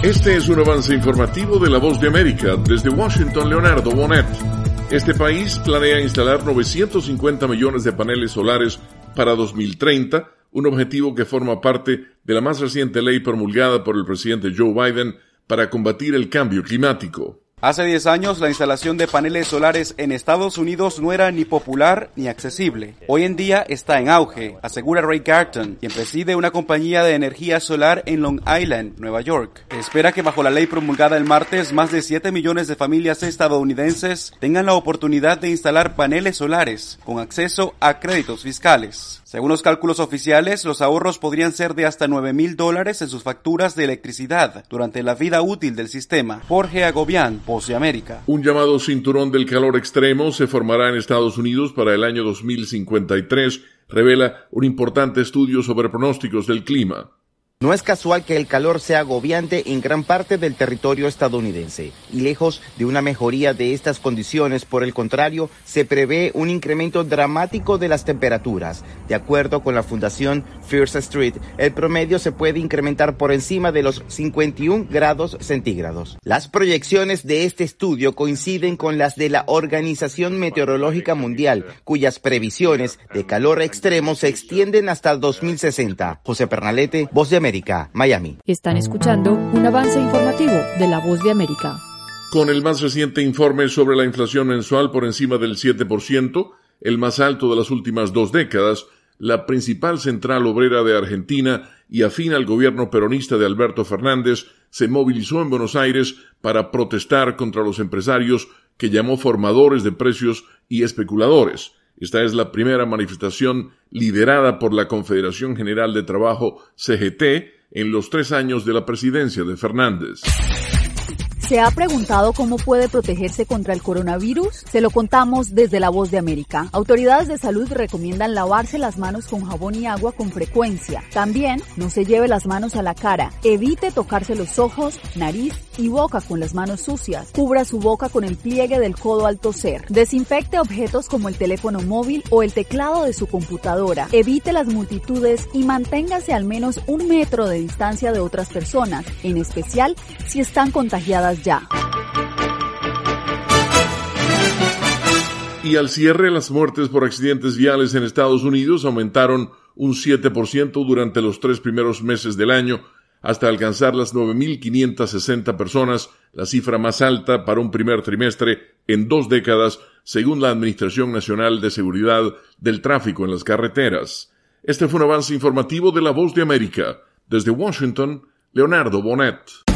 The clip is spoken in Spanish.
Este es un avance informativo de La Voz de América. Desde Washington, Leonardo Bonet. Este país planea instalar 950 millones de paneles solares para 2030, un objetivo que forma parte de la más reciente ley promulgada por el presidente Joe Biden para combatir el cambio climático. Hace 10 años, la instalación de paneles solares en Estados Unidos no era ni popular ni accesible. Hoy en día está en auge, asegura Ray Garton, quien preside una compañía de energía solar en Long Island, Nueva York. Se espera que bajo la ley promulgada el martes, más de 7 millones de familias estadounidenses tengan la oportunidad de instalar paneles solares con acceso a créditos fiscales. Según los cálculos oficiales, los ahorros podrían ser de hasta $9,000 en sus facturas de electricidad durante la vida útil del sistema. Jorge Agobián, Voz de América. Un llamado cinturón del calor extremo se formará en Estados Unidos para el año 2053, revela un importante estudio sobre pronósticos del clima. No es casual que el calor sea agobiante en gran parte del territorio estadounidense, y lejos de una mejoría de estas condiciones, por el contrario, se prevé un incremento dramático de las temperaturas. De acuerdo con la Fundación First Street, el promedio se puede incrementar por encima de los 51 grados centígrados. Las proyecciones de este estudio coinciden con las de la Organización Meteorológica Mundial, cuyas previsiones de calor extremo se extienden hasta 2060. José Pernalete, Voz de América, Miami. Están escuchando un avance informativo de La Voz de América. Con el más reciente informe sobre la inflación mensual por encima del 7%, el más alto de las últimas 2 décadas, la principal central obrera de Argentina y afín al gobierno peronista de Alberto Fernández se movilizó en Buenos Aires para protestar contra los empresarios que llamó formadores de precios y especuladores. Esta es la primera manifestación liderada por la Confederación General de Trabajo, CGT, en los 3 años de la presidencia de Fernández. ¿Se ha preguntado cómo puede protegerse contra el coronavirus? Se lo contamos desde La Voz de América. Autoridades de salud recomiendan lavarse las manos con jabón y agua con frecuencia. También no se lleve las manos a la cara. Evite tocarse los ojos, nariz y boca con las manos sucias. Cubra su boca con el pliegue del codo al toser. Desinfecte objetos como el teléfono móvil o el teclado de su computadora. Evite las multitudes y manténgase al menos 1 metro de distancia de otras personas, en especial si están contagiadas ya. Y al cierre, las muertes por accidentes viales en Estados Unidos aumentaron un 7% durante los 3 primeros meses del año, hasta alcanzar las 9.560 personas, la cifra más alta para un primer trimestre en 2 décadas, según la Administración Nacional de Seguridad del Tráfico en las Carreteras. Este fue un avance informativo de La Voz de América. Desde Washington, Leonardo Bonet.